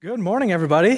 Good morning, everybody.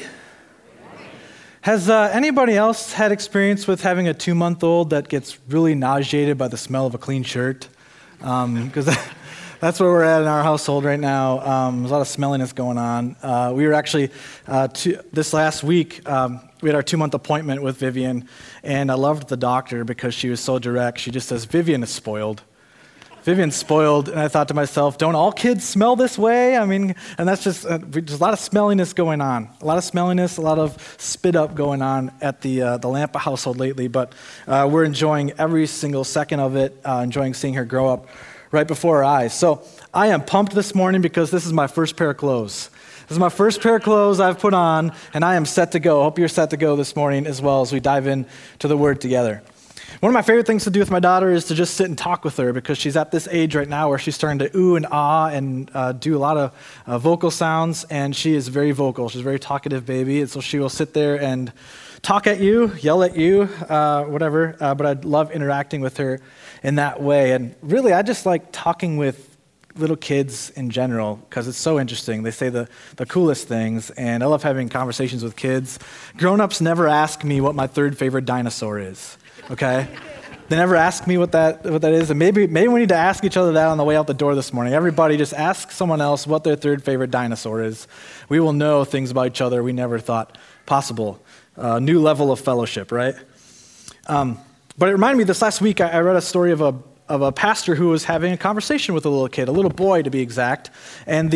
Has anybody else had experience with having a 2-month-old that gets really nauseated by the smell of a clean shirt? Because that's where we're at in our household right now. There's a lot of smelliness going on. We were actually, this last week, we had our 2-month appointment with Vivian, and I loved the doctor because she was so direct. She just says, Vivian is spoiled. Vivian's spoiled, and I thought to myself, don't all kids smell this way? I mean, and that's just, there's a lot of smelliness going on. A lot of smelliness, a lot of spit up going on at the Lampa household lately, but we're enjoying every single second of it, enjoying seeing her grow up right before our eyes. So I am pumped this morning because this is my first pair of clothes. This is my first pair of clothes I've put on, and I am set to go. Hope you're set to go this morning as well as we dive into the Word together. One of my favorite things to do with my daughter is to just sit and talk with her because she's at this age right now where she's starting to ooh and ah and do a lot of vocal sounds, and she is very vocal. She's a very talkative baby, and so she will sit there and talk at you, yell at you, whatever, but I love interacting with her in that way. And really, I just like talking with little kids in general because it's so interesting. They say the coolest things, and I love having conversations with kids. Grown-ups never ask me what my third favorite dinosaur is. Okay? They never ask me what that is, and maybe we need to ask each other that on the way out the door this morning. Everybody just ask someone else what their third favorite dinosaur is. We will know things about each other we never thought possible. New level of fellowship, right? But it reminded me, this last week I read a story of a pastor who was having a conversation with a little kid, a little boy to be exact, and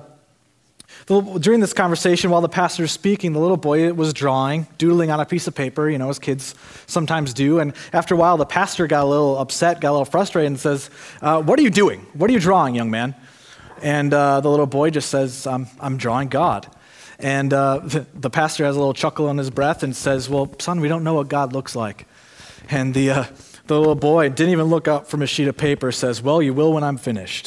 during this conversation, while the pastor was speaking, the little boy was doodling on a piece of paper, as kids sometimes do. And after a while, the pastor got a little upset, got a little frustrated, and says, what are you doing? What are you drawing, young man? And the little boy just says, I'm drawing God. And the pastor has a little chuckle in his breath and says, well, son, we don't know what God looks like. And the little boy didn't even look up from a sheet of paper, says, well, you will when I'm finished.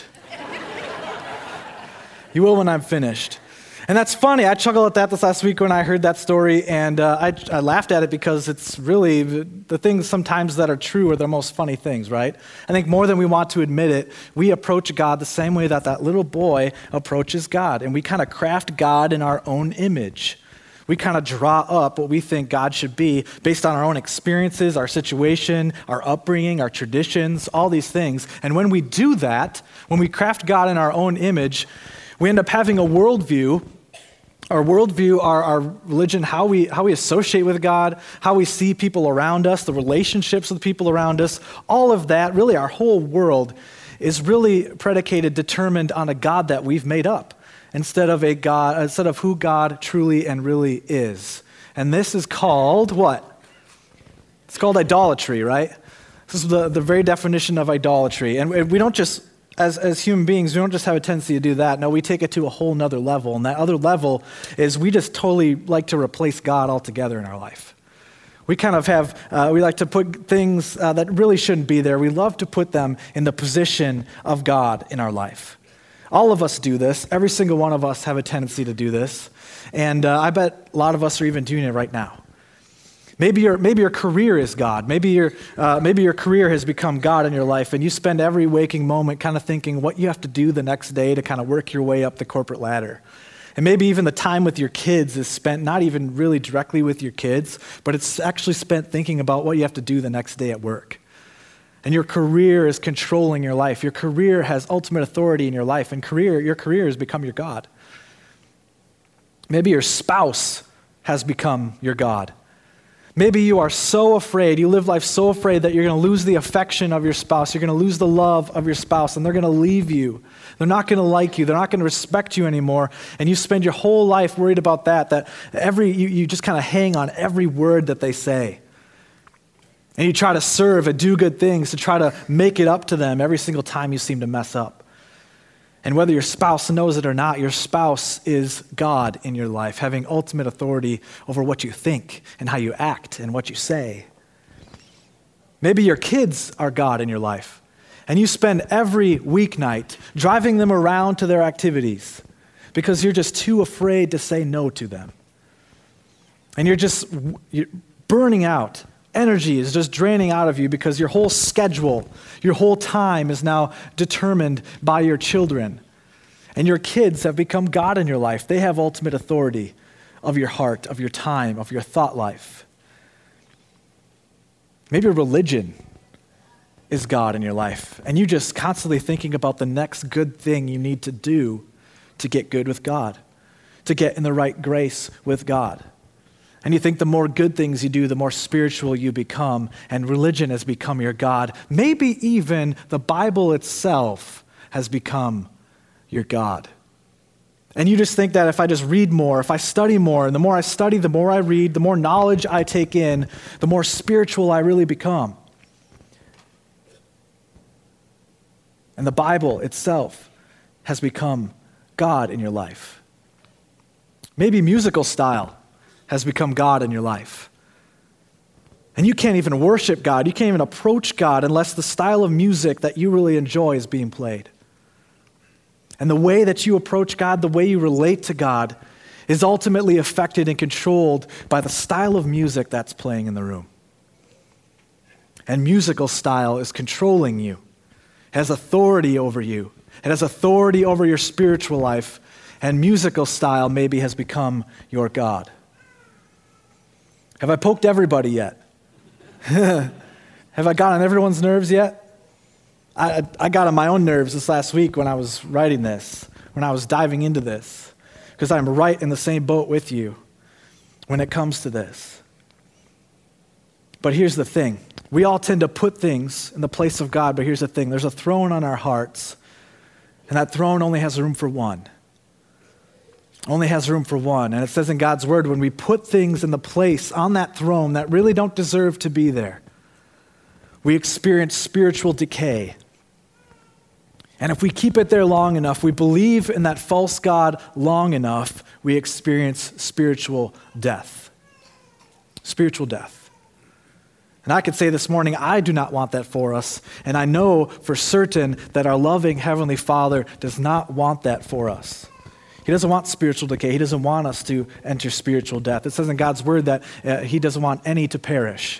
You will when I'm finished. And that's funny. I chuckled at that this last week when I heard that story, and I laughed at it because it's really the things sometimes that are true are the most funny things, right? I think more than we want to admit it, we approach God the same way that little boy approaches God, and we kind of craft God in our own image. We kind of draw up what we think God should be based on our own experiences, our situation, our upbringing, our traditions, all these things. And when we do that, when we craft God in our own image, we end up having a worldview. Our worldview, our religion, how we associate with God, how we see people around us, the relationships with people around us, all of that, really our whole world is really determined on a God that we've made up instead of who God truly and really is. And this is called what? It's called idolatry, right? This is the very definition of idolatry. And we don't just As human beings, we don't just have a tendency to do that. No, we take it to a whole nother level. And that other level is we just totally like to replace God altogether in our life. We kind of we like to put things that really shouldn't be there. We love to put them in the position of God in our life. All of us do this. Every single one of us have a tendency to do this. And I bet a lot of us are even doing it right now. Maybe your career is God. Maybe your career has become God in your life, and you spend every waking moment kind of thinking what you have to do the next day to kind of work your way up the corporate ladder. And maybe even the time with your kids is spent not even really directly with your kids, but it's actually spent thinking about what you have to do the next day at work. And your career is controlling your life. Your career has ultimate authority in your life, and your career has become your God. Maybe your spouse has become your God. Maybe you are so afraid, you live life so afraid that you're going to lose the affection of your spouse, you're going to lose the love of your spouse, and they're going to leave you. They're not going to like you, they're not going to respect you anymore, and you spend your whole life worried about that you just kind of hang on every word that they say. And you try to serve and do good things to try to make it up to them every single time you seem to mess up. And whether your spouse knows it or not, your spouse is God in your life, having ultimate authority over what you think and how you act and what you say. Maybe your kids are God in your life, and you spend every weeknight driving them around to their activities because you're just too afraid to say no to them. And you're burning out. Energy is just draining out of you because your whole schedule, your whole time is now determined by your children. And your kids have become God in your life. They have ultimate authority of your heart, of your time, of your thought life. Maybe religion is God in your life, and you just constantly thinking about the next good thing you need to do to get good with God, to get in the right grace with God. And you think the more good things you do, the more spiritual you become, and religion has become your God. Maybe even the Bible itself has become your God. And you just think that if I just read more, if I study more, and the more I study, the more I read, the more knowledge I take in, the more spiritual I really become. And the Bible itself has become God in your life. Maybe musical style has become God in your life. And you can't even worship God. You can't even approach God unless the style of music that you really enjoy is being played. And the way that you approach God, the way you relate to God, is ultimately affected and controlled by the style of music that's playing in the room. And musical style is controlling you, has authority over you. It has authority over your spiritual life, and musical style maybe has become your God. Have I poked everybody yet? Have I got on everyone's nerves yet? I got on my own nerves this last week when I was writing this, when I was diving into this, because I'm right in the same boat with you when it comes to this. But here's the thing. We all tend to put things in the place of God, but here's the thing. There's a throne on our hearts, and that throne only has room for one. Only has room for one. And it says in God's word, when we put things in the place on that throne that really don't deserve to be there, we experience spiritual decay. And if we keep it there long enough, we believe in that false God long enough, we experience spiritual death. Spiritual death. And I could say this morning, I do not want that for us. And I know for certain that our loving Heavenly Father does not want that for us. He doesn't want spiritual decay. He doesn't want us to enter spiritual death. It says in God's word that He doesn't want any to perish.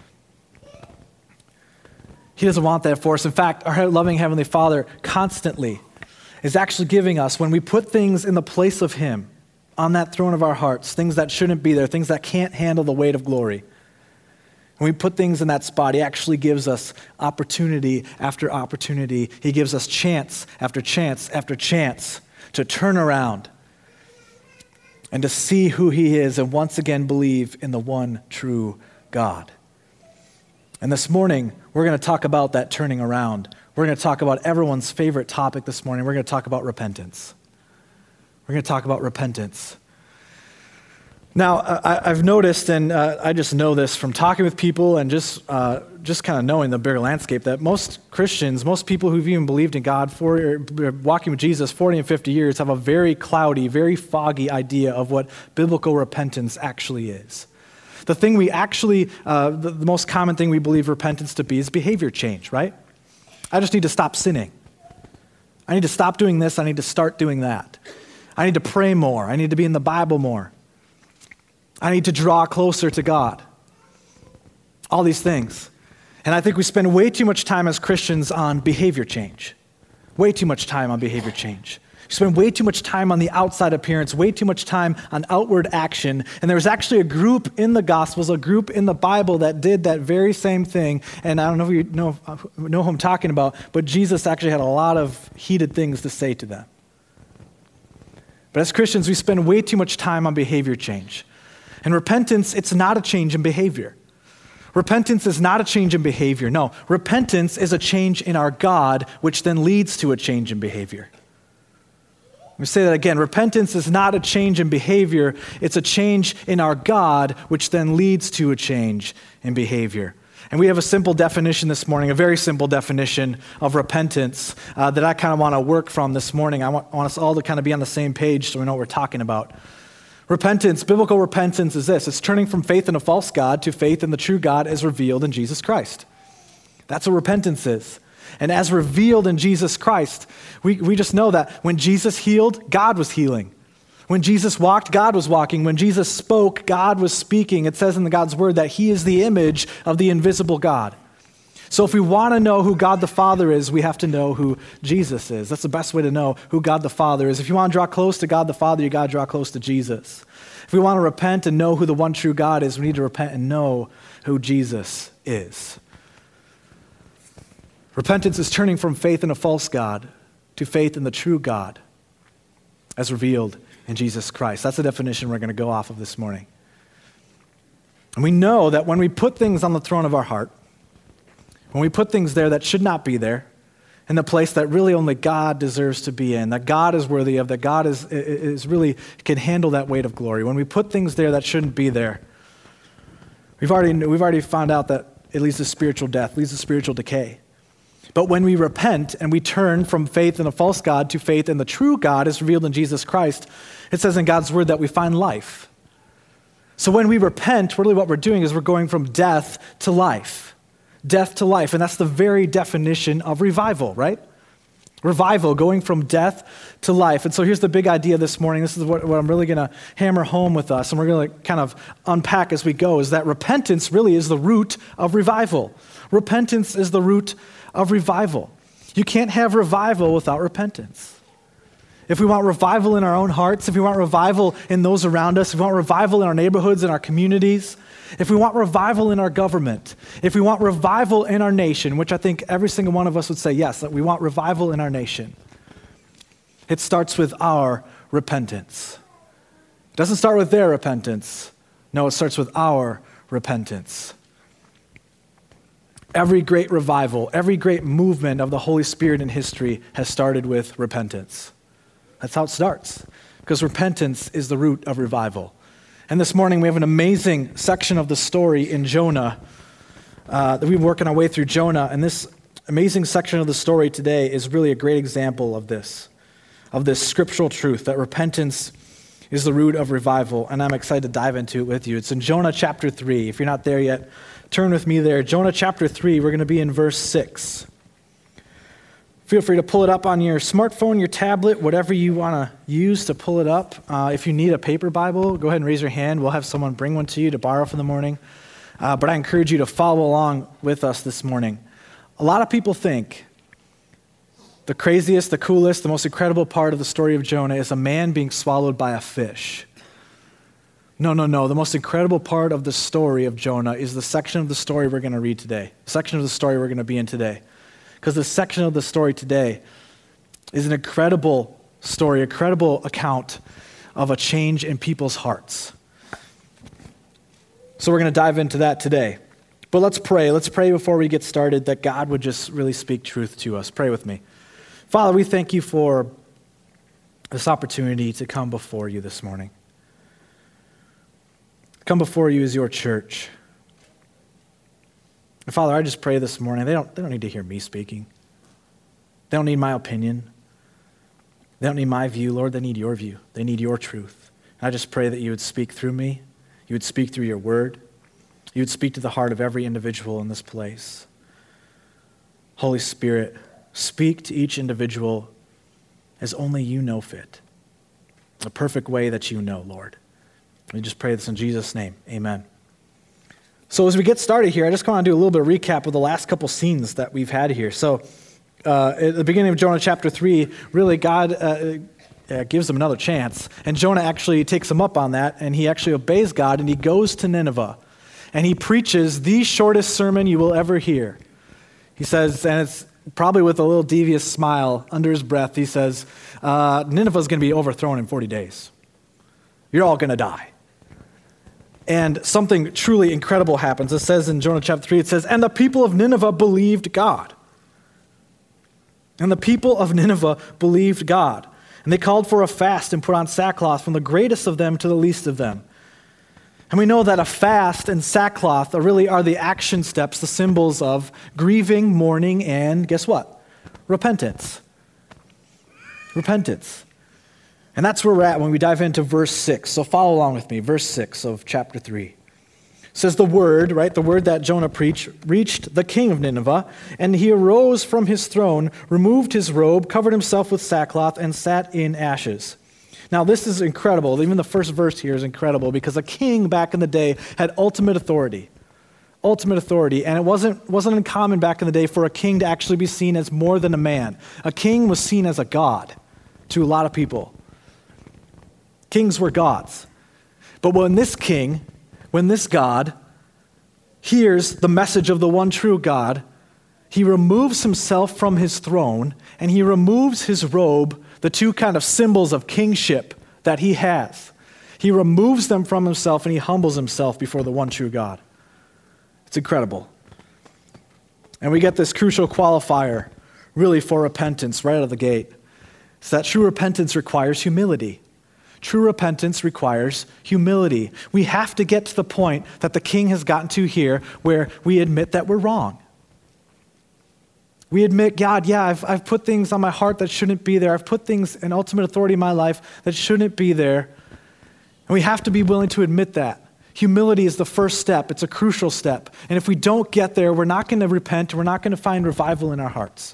He doesn't want that for us. In fact, our loving Heavenly Father constantly is actually giving us, when we put things in the place of Him, on that throne of our hearts, things that shouldn't be there, things that can't handle the weight of glory. When we put things in that spot, He actually gives us opportunity after opportunity. He gives us chance after chance after chance to turn around and to see who He is and once again believe in the one true God. And this morning, we're going to talk about that turning around. We're going to talk about everyone's favorite topic this morning. We're going to talk about repentance. We're going to talk about repentance. Now, I've noticed, and I just know this from talking with people and just kind of knowing the bigger landscape, that most Christians, most people who've even believed in God, walking with Jesus 40 and 50 years, have a very cloudy, very foggy idea of what biblical repentance actually is. The thing we actually, the most common thing we believe repentance to be is behavior change, right? I just need to stop sinning. I need to stop doing this. I need to start doing that. I need to pray more. I need to be in the Bible more. I need to draw closer to God. All these things. And I think we spend way too much time as Christians on behavior change. Way too much time on behavior change. We spend way too much time on the outside appearance, way too much time on outward action. And there was actually a group in the Gospels, a group in the Bible that did that very same thing. And I don't know if you know who I'm talking about, but Jesus actually had a lot of heated things to say to them. But as Christians, we spend way too much time on behavior change. And repentance, it's not a change in behavior. Repentance is not a change in behavior. No, repentance is a change in our God, which then leads to a change in behavior. Let me say that again. Repentance is not a change in behavior. It's a change in our God, which then leads to a change in behavior. And we have a simple definition this morning, a very simple definition of repentance that I kind of want to work from this morning. I want us all to kind of be on the same page so we know what we're talking about. Repentance, biblical repentance is this. It's turning from faith in a false God to faith in the true God as revealed in Jesus Christ. That's what repentance is. And as revealed in Jesus Christ, we just know that when Jesus healed, God was healing. When Jesus walked, God was walking. When Jesus spoke, God was speaking. It says in God's word that He is the image of the invisible God. So if we want to know who God the Father is, we have to know who Jesus is. That's the best way to know who God the Father is. If you want to draw close to God the Father, you got to draw close to Jesus. If we want to repent and know who the one true God is, we need to repent and know who Jesus is. Repentance is turning from faith in a false God to faith in the true God as revealed in Jesus Christ. That's the definition we're going to go off of this morning. And we know that when we put things on the throne of our heart, when we put things there that should not be there, in the place that really only God deserves to be in, that God is worthy of, that God is really can handle that weight of glory. When we put things there that shouldn't be there, we've already found out that it leads to spiritual death, leads to spiritual decay. But when we repent and we turn from faith in a false God to faith in the true God as revealed in Jesus Christ, it says in God's word that we find life. So when we repent, really what we're doing is we're going from death to life. Death to life, and that's the very definition of revival, right? Revival, going from death to life. And so here's the big idea this morning. This is what I'm really going to hammer home with us, and we're going to kind of unpack as we go, is that repentance really is the root of revival. Repentance is the root of revival. You can't have revival without repentance. If we want revival in our own hearts, if we want revival in those around us, if we want revival in our neighborhoods, in our communities, if we want revival in our government, if we want revival in our nation, which I think every single one of us would say yes, that we want revival in our nation, it starts with our repentance. It doesn't start with their repentance. No, it starts with our repentance. Every great revival, every great movement of the Holy Spirit in history has started with repentance. That's how it starts, because repentance is the root of revival. And this morning we have an amazing section of the story in Jonah that we've been working our way through Jonah. And this amazing section of the story today is really a great example of this scriptural truth, that repentance is the root of revival. And I'm excited to dive into it with you. It's in Jonah chapter 3. If you're not there yet, turn with me there. Jonah chapter 3, we're going to be in verse 6. Feel free to pull it up on your smartphone, your tablet, whatever you want to use to pull it up. If you need a paper Bible, go ahead and raise your hand. We'll have someone bring one to you to borrow for the morning. But I encourage you to follow along with us this morning. A lot of people think the craziest, the coolest, the most incredible part of the story of Jonah is a man being swallowed by a fish. No. The most incredible part of the story of Jonah is the section of the story we're going to read today, the section of the story we're going to be in today. Because the section of the story today is an incredible story, a credible account of a change in people's hearts. So we're going to dive into that today. But let's pray. Let's pray before we get started that God would just really speak truth to us. Pray with me. Father, we thank you for this opportunity to come before you this morning. Come before you as your church. And Father, I just pray this morning, they don't need to hear me speaking. They don't need my opinion. They don't need my view, Lord. They need your view. They need your truth. And I just pray that you would speak through me. You would speak through your word. You would speak to the heart of every individual in this place. Holy Spirit, speak to each individual as only you know fit. The perfect way that you know, Lord. We just pray this in Jesus' name. Amen. So as we get started here, I just want to do a little bit of recap of the last couple scenes that we've had here. So at the beginning of Jonah chapter 3, really God gives him another chance. And Jonah actually takes him up on that, and he actually obeys God, and he goes to Nineveh. And he preaches the shortest sermon you will ever hear. He says, and it's probably with a little devious smile under his breath, he says, Nineveh's going to be overthrown in 40 days. You're all going to die. And something truly incredible happens. It says in Jonah chapter 3, it says, and the people of Nineveh believed God. And the people of Nineveh believed God. And they called for a fast and put on sackcloth from the greatest of them to the least of them. And we know that a fast and sackcloth really are the action steps, the symbols of grieving, mourning, and guess what? Repentance. Repentance. And that's where we're at when we dive into verse 6. So follow along with me. Verse 6 of chapter 3. It says the word, right, the word that Jonah preached, reached the king of Nineveh, and he arose from his throne, removed his robe, covered himself with sackcloth, and sat in ashes. Now this is incredible. Even the first verse here is incredible because a king back in the day had ultimate authority. ultimate authority. And it wasn't uncommon back in the day for a king to actually be seen as more than a man. A king was seen as a god to a lot of people. Kings were gods. But when this God hears the message of the one true God, he removes himself from his throne and he removes his robe, the two kind of symbols of kingship that he has. He removes them from himself and he humbles himself before the one true God. It's incredible. And we get this crucial qualifier really for repentance right out of the gate. It's that true repentance requires humility. True repentance requires humility. We have to get to the point that the king has gotten to here where we admit that we're wrong. We admit, God, yeah, I've put things on my heart that shouldn't be there. I've put things in ultimate authority in my life that shouldn't be there. And we have to be willing to admit that. Humility is the first step. It's a crucial step. And if we don't get there, we're not going to repent. We're not going to find revival in our hearts.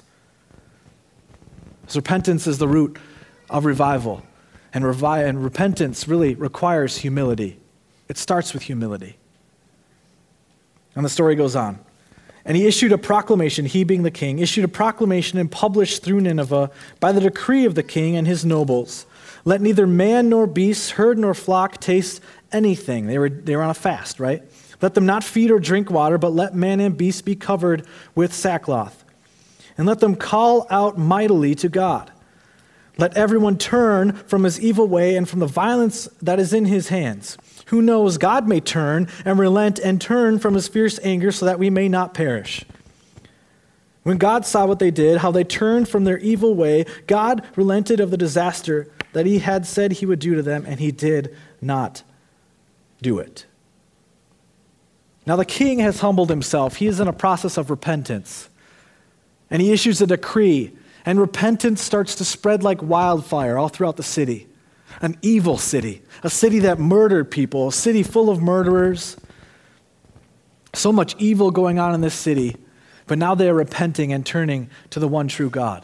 So repentance is the root of revival. And repentance really requires humility. It starts with humility. And the story goes on. And he issued a proclamation, he being the king, issued a proclamation and published through Nineveh by the decree of the king and his nobles. Let neither man nor beast, herd nor flock taste anything. They were on a fast, right? Let them not feed or drink water, but let man and beast be covered with sackcloth. And let them call out mightily to God. Let everyone turn from his evil way and from the violence that is in his hands. Who knows, God may turn and relent and turn from his fierce anger so that we may not perish. When God saw what they did, how they turned from their evil way, God relented of the disaster that he had said he would do to them, and he did not do it. Now the king has humbled himself. He is in a process of repentance. And he issues a decree, and repentance starts to spread like wildfire all throughout the city. An evil city, a city that murdered people, a city full of murderers. So much evil going on in this city, but now they are repenting and turning to the one true God.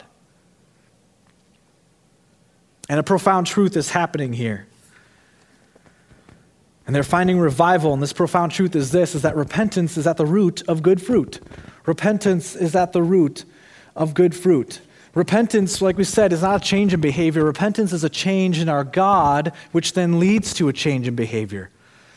And a profound truth is happening here. And they're finding revival, and this profound truth is this, is that repentance is at the root of good fruit. Repentance is at the root of good fruit. Repentance, like we said, is not a change in behavior. Repentance is a change in our God, which then leads to a change in behavior.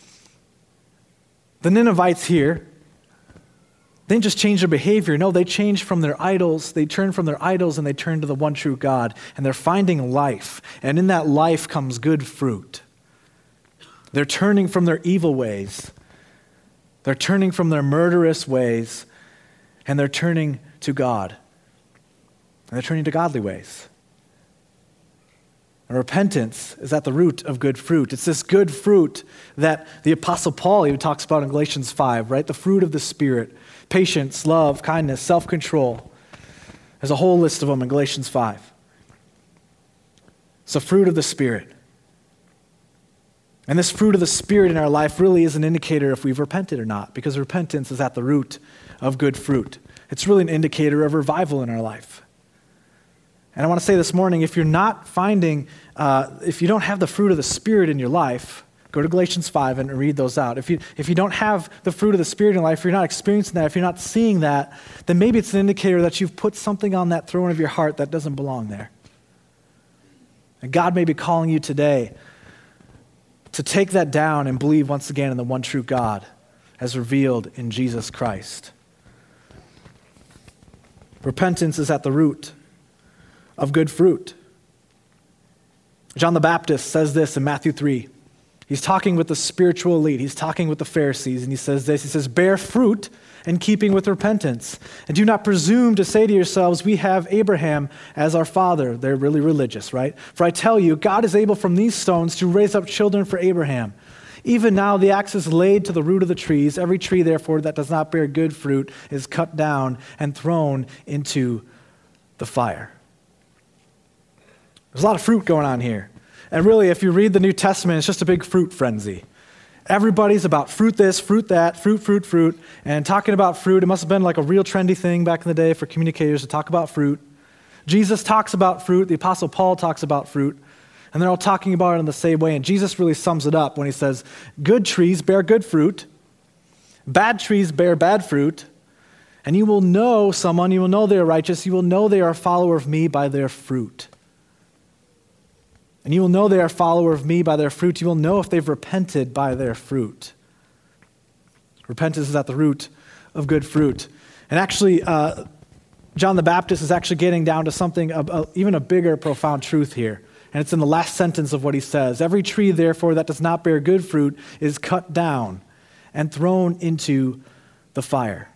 The Ninevites here, they didn't just change their behavior. No, they changed from their idols. They turned from their idols and they turned to the one true God. And they're finding life. And in that life comes good fruit. They're turning from their evil ways. They're turning from their murderous ways. And they're turning to God. And they're turning to godly ways. And repentance is at the root of good fruit. It's this good fruit that the Apostle Paul even talks about in Galatians 5, right? The fruit of the Spirit. Patience, love, kindness, self-control. There's a whole list of them in Galatians 5. It's the fruit of the Spirit. And this fruit of the Spirit in our life really is an indicator if we've repented or not, because repentance is at the root of good fruit. It's really an indicator of revival in our life. And I want to say this morning, if you're not finding, if you don't have the fruit of the Spirit in your life, go to Galatians 5 and read those out. If you don't have the fruit of the Spirit in your life, if you're not experiencing that, if you're not seeing that, then maybe it's an indicator that you've put something on that throne of your heart that doesn't belong there. And God may be calling you today to take that down and believe once again in the one true God as revealed in Jesus Christ. Repentance is at the root of good fruit. John the Baptist says this in Matthew 3. He's talking with the spiritual elite. He's talking with the Pharisees, and he says this. He says, bear fruit in keeping with repentance, and do not presume to say to yourselves, we have Abraham as our father. They're really religious, right? For I tell you, God is able from these stones to raise up children for Abraham. Even now the axe is laid to the root of the trees. Every tree, therefore, that does not bear good fruit is cut down and thrown into the fire. There's a lot of fruit going on here. And really, if you read the New Testament, it's just a big fruit frenzy. Everybody's about fruit this, fruit that, fruit. And talking about fruit, it must have been like a real trendy thing back in the day for communicators to talk about fruit. Jesus talks about fruit. The Apostle Paul talks about fruit. And they're all talking about it in the same way. And Jesus really sums it up when he says, good trees bear good fruit. Bad trees bear bad fruit, and you will know someone, you will know they are righteous, you will know they are a follower of me by their fruit. And you will know they are a follower of me by their fruit. You will know if they've repented by their fruit. Repentance is at the root of good fruit. And actually, John the Baptist is actually getting down to something, even a bigger, profound truth here. And it's in the last sentence of what he says. Every tree, therefore, that does not bear good fruit is cut down and thrown into the fire.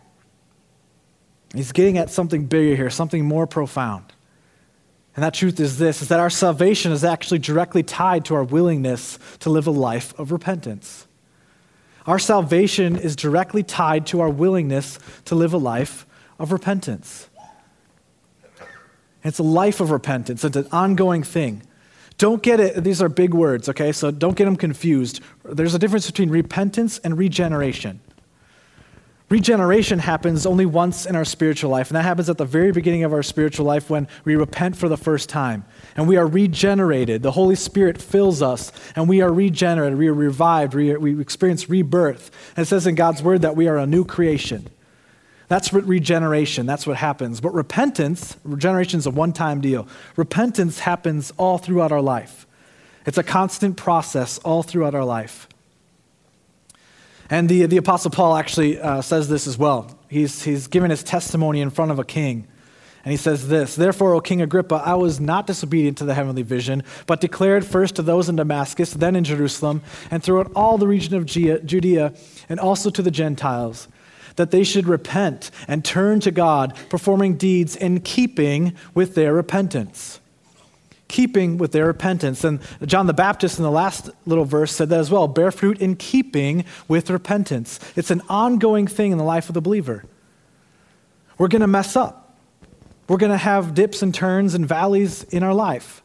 He's getting at something bigger here, something more profound. And that truth is this, is that our salvation is actually directly tied to our willingness to live a life of repentance. Our salvation is directly tied to our willingness to live a life of repentance. It's a life of repentance. It's an ongoing thing. Don't get it, these are big words, okay? So don't get them confused. There's a difference between repentance and regeneration. Regeneration happens only once in our spiritual life, and that happens at the very beginning of our spiritual life when we repent for the first time, and we are regenerated. The Holy Spirit fills us, and we are regenerated, we are revived, we experience rebirth. And it says in God's word that we are a new creation. That's what regeneration, that's what happens. But repentance, regeneration is a one-time deal. Repentance happens all throughout our life. It's a constant process all throughout our life. And the Apostle Paul actually says this as well. He's given his testimony in front of a king. And he says this, "Therefore, O King Agrippa, I was not disobedient to the heavenly vision, but declared first to those in Damascus, then in Jerusalem, and throughout all the region of Judea, and also to the Gentiles, that they should repent and turn to God, performing deeds in keeping with their repentance." Keeping with their repentance. And John the Baptist in the last little verse said that as well, bear fruit in keeping with repentance. It's an ongoing thing in the life of the believer. We're going to mess up. We're going to have dips and turns and valleys in our life.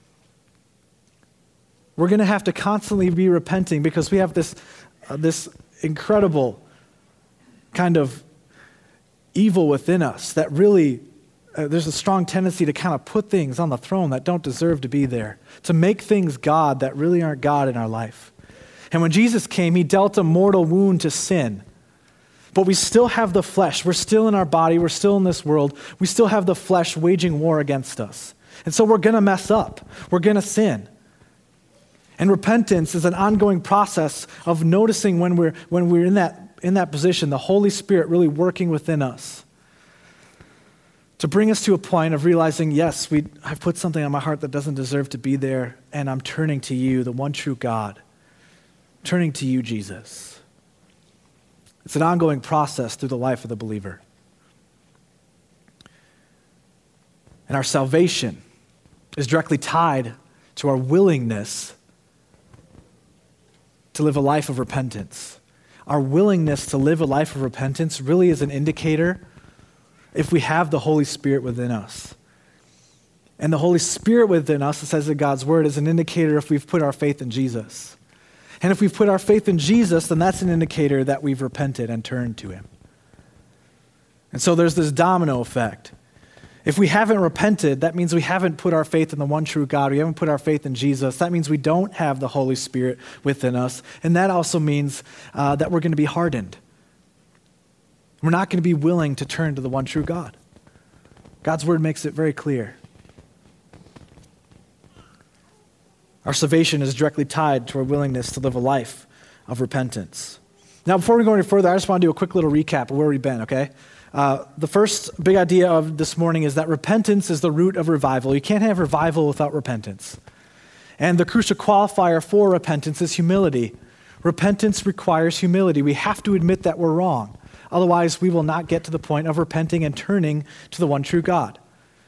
We're going to have to constantly be repenting because we have this incredible kind of evil within us that really there's a strong tendency to kind of put things on the throne that don't deserve to be there, to make things God that really aren't God in our life. And when Jesus came, he dealt a mortal wound to sin. But we still have the flesh. We're still in our body. We're still in this world. We still have the flesh waging war against us. And so we're going to mess up. We're going to sin. And repentance is an ongoing process of noticing when we're in that position, the Holy Spirit really working within us, to bring us to a point of realizing, yes, I've put something on my heart that doesn't deserve to be there, and I'm turning to you, the one true God, turning to you, Jesus. It's an ongoing process through the life of the believer. And our salvation is directly tied to our willingness to live a life of repentance. Our willingness to live a life of repentance really is an indicator if we have the Holy Spirit within us. And the Holy Spirit within us, it says in God's word, is an indicator if we've put our faith in Jesus. And if we've put our faith in Jesus, then that's an indicator that we've repented and turned to him. And so there's this domino effect. If we haven't repented, that means we haven't put our faith in the one true God. We haven't put our faith in Jesus. That means we don't have the Holy Spirit within us. And that also means that we're going to be hardened. We're not going to be willing to turn to the one true God. God's word makes it very clear. Our salvation is directly tied to our willingness to live a life of repentance. Now, before we go any further, I just want to do a quick little recap of where we've been, okay? The first big idea of this morning is that repentance is the root of revival. You can't have revival without repentance. And the crucial qualifier for repentance is humility. Repentance requires humility. We have to admit that we're wrong. Otherwise, we will not get to the point of repenting and turning to the one true God.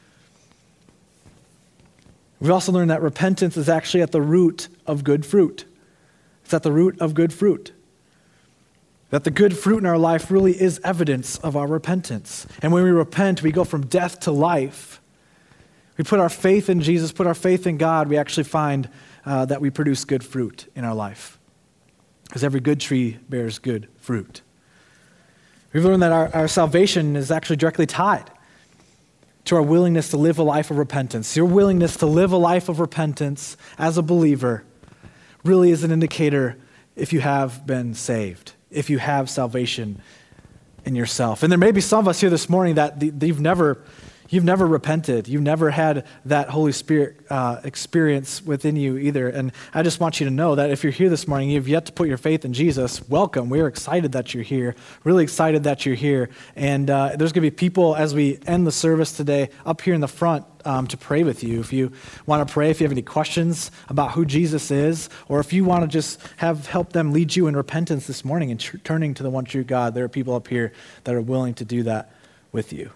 We've also learned that repentance is actually at the root of good fruit. It's at the root of good fruit. That the good fruit in our life really is evidence of our repentance. And when we repent, we go from death to life. We put our faith in Jesus, put our faith in God, we actually find that we produce good fruit in our life. Because every good tree bears good fruit. We've learned that our salvation is actually directly tied to our willingness to live a life of repentance. Your willingness to live a life of repentance as a believer really is an indicator if you have been saved, if you have salvation in yourself. And there may be some of us here this morning that you've never repented. You've never had that Holy Spirit experience within you either. And I just want you to know that if you're here this morning, you've yet to put your faith in Jesus, welcome. We're excited that you're here, really excited that you're here. And there's going to be people as we end the service today up here in the front to pray with you. If you want to pray, if you have any questions about who Jesus is, or if you want to just help them lead you in repentance this morning and turning to the one true God, there are people up here that are willing to do that with you.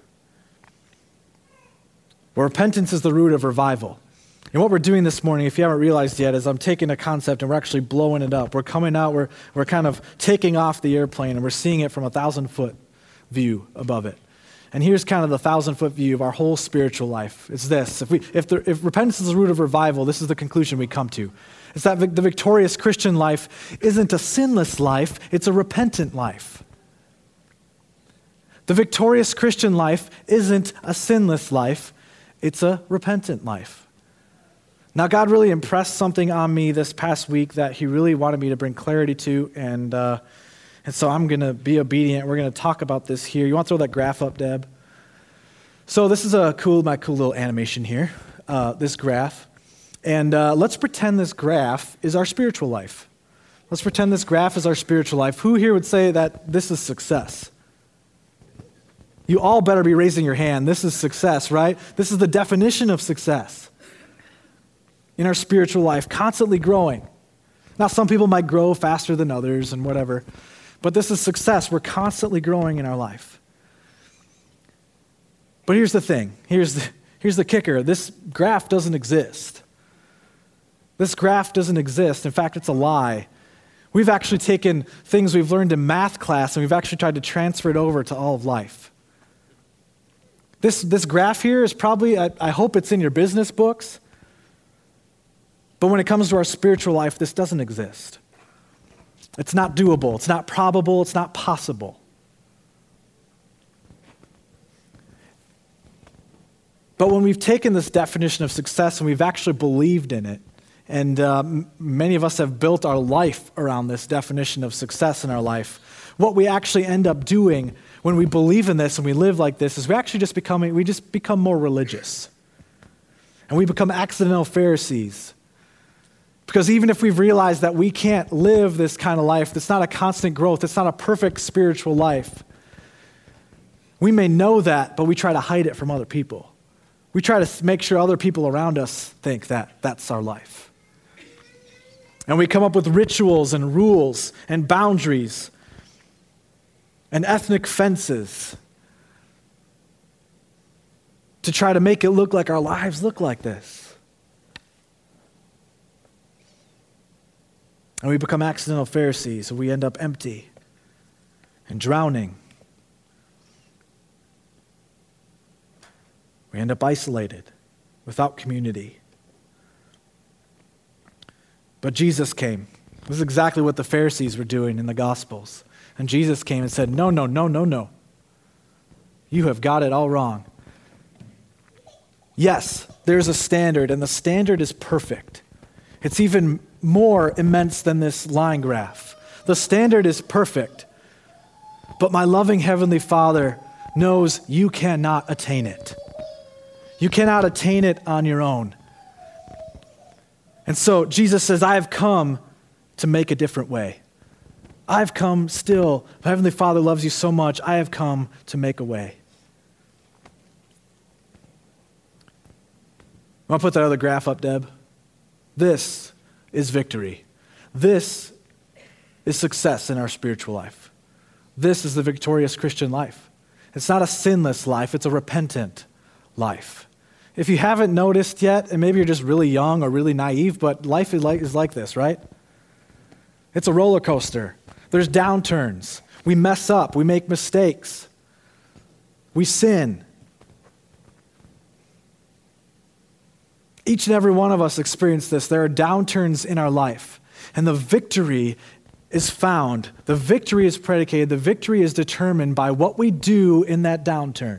Well, repentance is the root of revival. And what we're doing this morning, if you haven't realized yet, is I'm taking a concept and we're actually blowing it up. We're coming out, we're kind of taking off the airplane and we're seeing it from a 1,000-foot view above it. And here's kind of the 1,000-foot view of our whole spiritual life. It's this. If repentance is the root of revival, this is the conclusion we come to. It's that the victorious Christian life isn't a sinless life, it's a repentant life. The victorious Christian life isn't a sinless life, it's a repentant life. Now, God really impressed something on me this past week that he really wanted me to bring clarity to, and so I'm going to be obedient. We're going to talk about this here. You want to throw that graph up, Deb? So this is my cool little animation here, this graph. And let's pretend this graph is our spiritual life. Let's pretend this graph is our spiritual life. Who here would say that this is success? You all better be raising your hand. This is success, right? This is the definition of success in our spiritual life, constantly growing. Now, some people might grow faster than others and whatever, but this is success. We're constantly growing in our life. But here's the thing. Here's the kicker. This graph doesn't exist. This graph doesn't exist. In fact, it's a lie. We've actually taken things we've learned in math class and we've actually tried to transfer it over to all of life. This graph here is probably, I hope it's in your business books, but when it comes to our spiritual life, this doesn't exist. It's not doable, it's not probable, it's not possible. But when we've taken this definition of success and we've actually believed in it, and many of us have built our life around this definition of success in our life, what we actually end up doing when we believe in this and we live like this is we just become more religious. And we become accidental Pharisees. Because even if we've realized that we can't live this kind of life, it's not a constant growth, it's not a perfect spiritual life, we may know that, but we try to hide it from other people. We try to make sure other people around us think that that's our life. And we come up with rituals and rules and boundaries and ethnic fences to try to make it look like our lives look like this. And we become accidental Pharisees, and we end up empty and drowning. We end up isolated, without community. But Jesus came. This is exactly what the Pharisees were doing in the Gospels. And Jesus came and said, no. You have got it all wrong. Yes, there's a standard, and the standard is perfect. It's even more immense than this line graph. The standard is perfect, but my loving Heavenly Father knows you cannot attain it. You cannot attain it on your own. And so Jesus says, I have come to make a different way. I've come still. My Heavenly Father loves you so much. I have come to make a way. Want to put that other graph up, Deb? This is victory. This is success in our spiritual life. This is the victorious Christian life. It's not a sinless life. It's a repentant life. If you haven't noticed yet, and maybe you're just really young or really naive, but life is like this, right? It's a roller coaster. There's downturns. We mess up. We make mistakes. We sin. Each and every one of us experience this. There are downturns in our life. And the victory is found. The victory is predicated. The victory is determined by what we do in that downturn.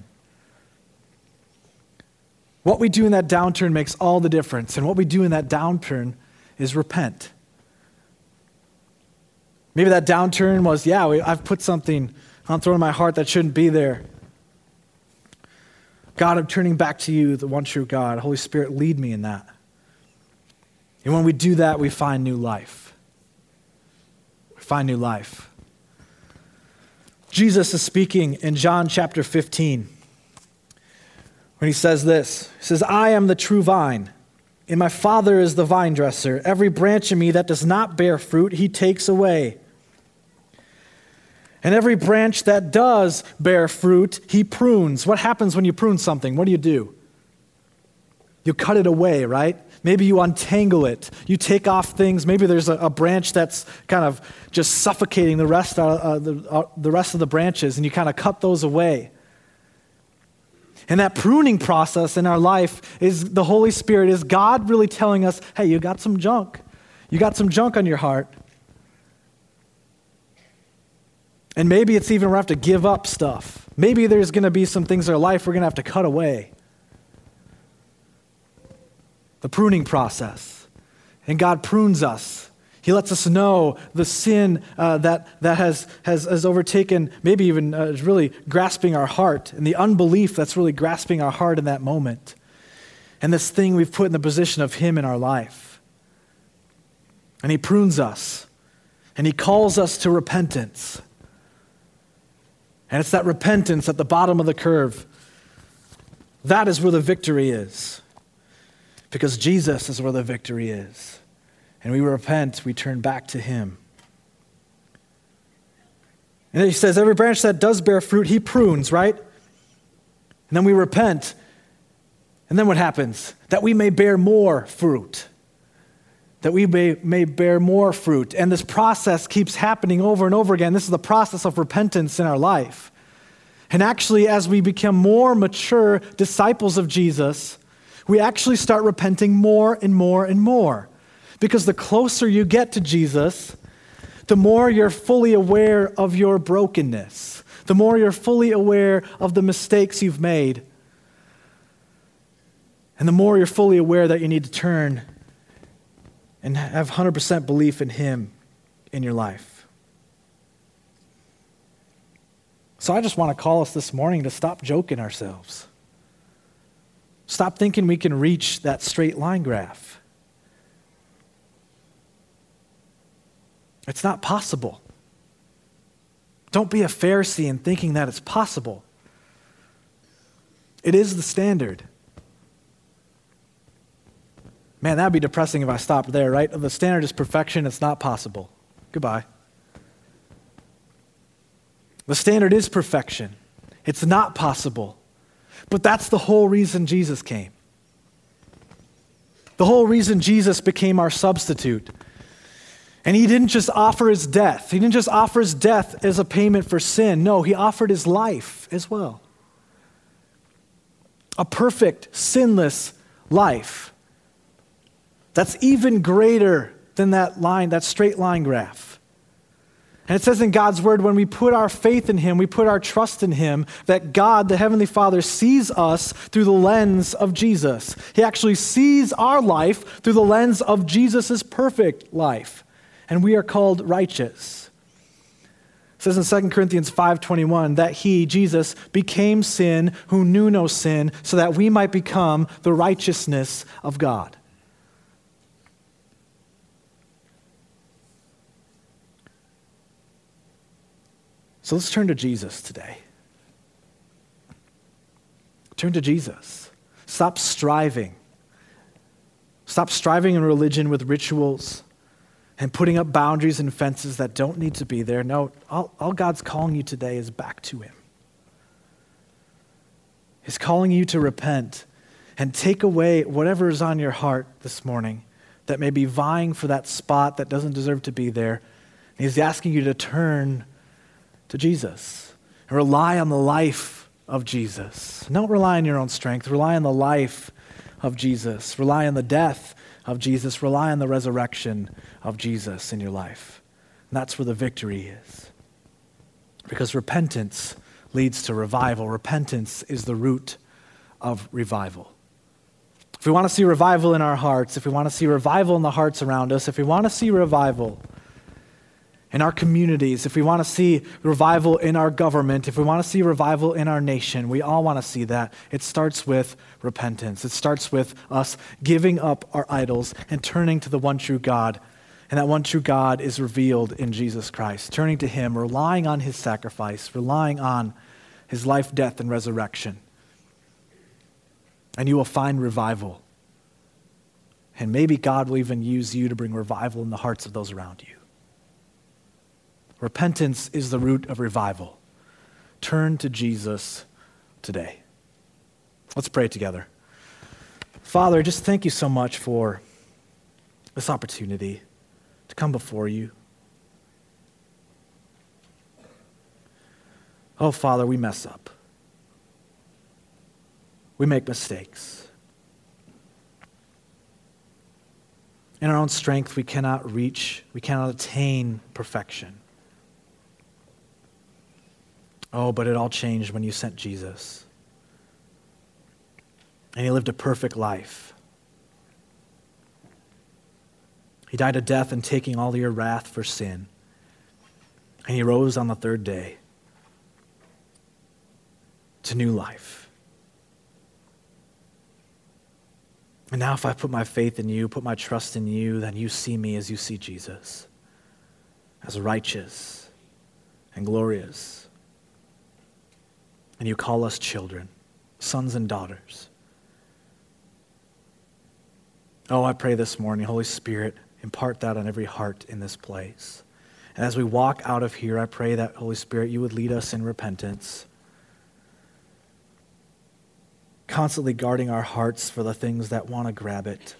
What we do in that downturn makes all the difference. And what we do in that downturn is repent. Maybe that downturn was, I've put something on throne in my heart that shouldn't be there. God, I'm turning back to you, the one true God. Holy Spirit, lead me in that. And when we do that, we find new life. We find new life. Jesus is speaking in John chapter 15 when he says this. He says, I am the true vine, and my Father is the vine dresser. Every branch in me that does not bear fruit, he takes away. And every branch that does bear fruit, he prunes. What happens when you prune something? What do? You cut it away, right? Maybe you untangle it. You take off things. Maybe there's a branch that's kind of just suffocating the rest of the branches, and you kind of cut those away. And that pruning process in our life is the Holy Spirit, is God really telling us, hey, you got some junk. You got some junk on your heart. And maybe it's even we're going to have to give up stuff. Maybe there's going to be some things in our life we're going to have to cut away. The pruning process. And God prunes us. He lets us know the sin that has overtaken, maybe even is really grasping our heart, and the unbelief that's really grasping our heart in that moment. And this thing we've put in the position of Him in our life. And He prunes us. And He calls us to repentance. And it's that repentance at the bottom of the curve. That is where the victory is. Because Jesus is where the victory is. And we repent, we turn back to Him. And then He says, every branch that does bear fruit, He prunes, right? And then we repent. And then what happens? That we may bear more fruit. That we may bear more fruit. And this process keeps happening over and over again. This is the process of repentance in our life. And actually, as we become more mature disciples of Jesus, we actually start repenting more and more and more. Because the closer you get to Jesus, the more you're fully aware of your brokenness. The more you're fully aware of the mistakes you've made. And the more you're fully aware that you need to turn and have 100% belief in Him in your life. So I just want to call us this morning to stop joking ourselves. Stop thinking we can reach that straight line graph. It's not possible. Don't be a Pharisee in thinking that it's possible. It is the standard. Man, that would be depressing if I stopped there, right? The standard is perfection. It's not possible. Goodbye. The standard is perfection. It's not possible. But that's the whole reason Jesus came. The whole reason Jesus became our substitute. And He didn't just offer His death. He didn't just offer His death as a payment for sin. No, He offered His life as well. A perfect, sinless life. That's even greater than that line, that straight line graph. And it says in God's word, when we put our faith in Him, we put our trust in Him, that God, the Heavenly Father, sees us through the lens of Jesus. He actually sees our life through the lens of Jesus' perfect life. And we are called righteous. It says in 2 Corinthians 5:21 that He, Jesus, became sin who knew no sin, so that we might become the righteousness of God. So let's turn to Jesus today. Turn to Jesus. Stop striving. Stop striving in religion with rituals and putting up boundaries and fences that don't need to be there. No, all God's calling you today is back to Him. He's calling you to repent and take away whatever is on your heart this morning that may be vying for that spot that doesn't deserve to be there. And He's asking you to turn to Jesus and rely on the life of Jesus. Don't rely on your own strength. Rely on the life of Jesus. Rely on the death of Jesus. Rely on the resurrection of Jesus in your life. And that's where the victory is. Because repentance leads to revival. Repentance is the root of revival. If we want to see revival in our hearts, if we want to see revival in the hearts around us, if we want to see revival, in our communities, if we want to see revival in our government, if we want to see revival in our nation, we all want to see that. It starts with repentance. It starts with us giving up our idols and turning to the one true God. And that one true God is revealed in Jesus Christ. Turning to him, relying on his sacrifice, relying on his life, death, and resurrection. And you will find revival. And maybe God will even use you to bring revival in the hearts of those around you. Repentance is the root of revival. Turn to Jesus today. Let's pray together. Father, just thank you so much for this opportunity to come before you. Oh, Father, we mess up. We make mistakes. In our own strength, we cannot attain perfection. Oh, but it all changed when you sent Jesus. And he lived a perfect life. He died a death and taking all your wrath for sin. And he rose on the third day to new life. And now if I put my faith in you, put my trust in you, then you see me as you see Jesus, as righteous and glorious. And you call us children, sons and daughters. Oh, I pray this morning, Holy Spirit, impart that on every heart in this place. And as we walk out of here, I pray that, Holy Spirit, you would lead us in repentance, constantly guarding our hearts for the things that want to grab it.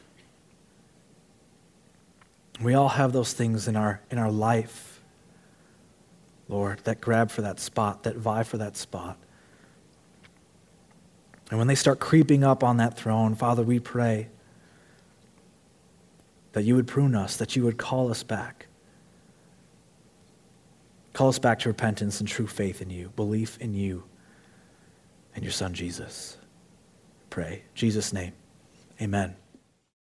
We all have those things in our life, Lord, that grab for that spot, that vie for that spot. And when they start creeping up on that throne, Father, we pray that you would prune us, that you would call us back. Call us back to repentance and true faith in you, belief in you and your Son, Jesus. Pray. In Jesus' name, amen.